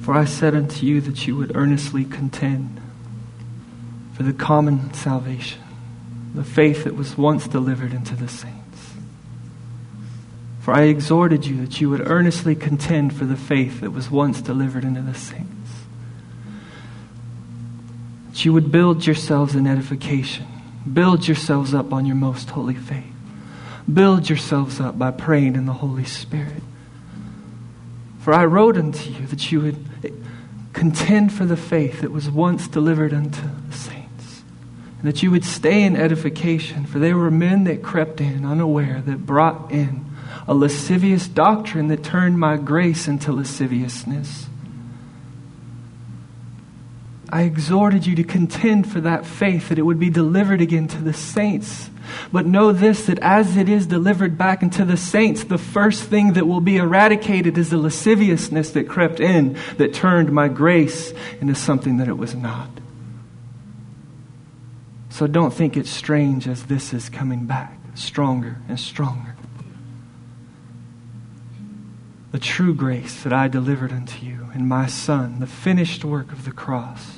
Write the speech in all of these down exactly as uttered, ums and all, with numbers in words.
For I said unto you that you would earnestly contend for the common salvation, the faith that was once delivered unto the saints. For I exhorted you that you would earnestly contend for the faith that was once delivered unto the saints. That you would build yourselves in edification. Build yourselves up on your most holy faith. Build yourselves up by praying in the Holy Spirit. For I wrote unto you that you would contend for the faith that was once delivered unto the saints, and that you would stay in edification. For there were men that crept in unaware, that brought in a lascivious doctrine that turned my grace into lasciviousness. I exhorted you to contend for that faith, that it would be delivered again to the saints. But know this, that as it is delivered back into the saints, the first thing that will be eradicated is the lasciviousness that crept in, that turned my grace into something that it was not. So don't think it's strange as this is coming back, stronger and stronger. The true grace that I delivered unto you in my Son, the finished work of the cross.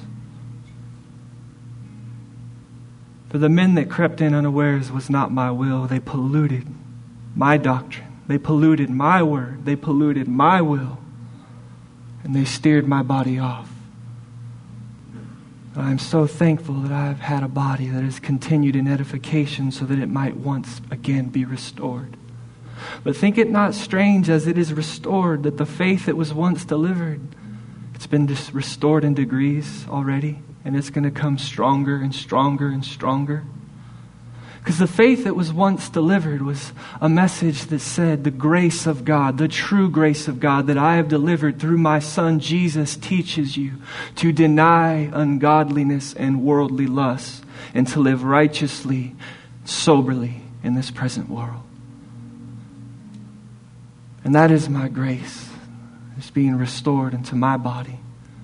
For the men that crept in unawares was not my will. They polluted my doctrine. They polluted my word. They polluted my will. And they steered my body off. I am so thankful that I have had a body that has continued in edification so that it might once again be restored. But think it not strange as it is restored that the faith that was once delivered, it's been dis- restored in degrees already. And it's going to come stronger and stronger and stronger. Because the faith that was once delivered was a message that said the grace of God, the true grace of God that I have delivered through my Son Jesus teaches you to deny ungodliness and worldly lusts and to live righteously, soberly in this present world. And that is my grace. It's being restored into my body.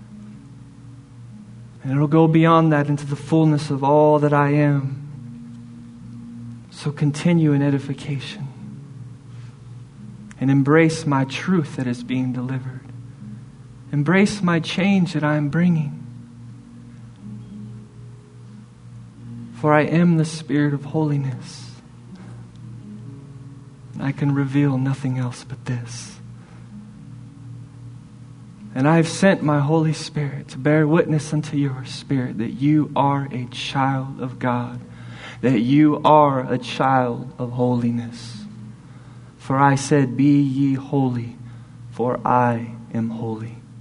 And it'll go beyond that into the fullness of all that I am. So continue in edification. And embrace my truth that is being delivered. Embrace my change that I am bringing. For I am the Spirit of holiness. And I can reveal nothing else but this. And I have sent my Holy Spirit to bear witness unto your spirit that you are a child of God, that you are a child of holiness. For I said, be ye holy, for I am holy.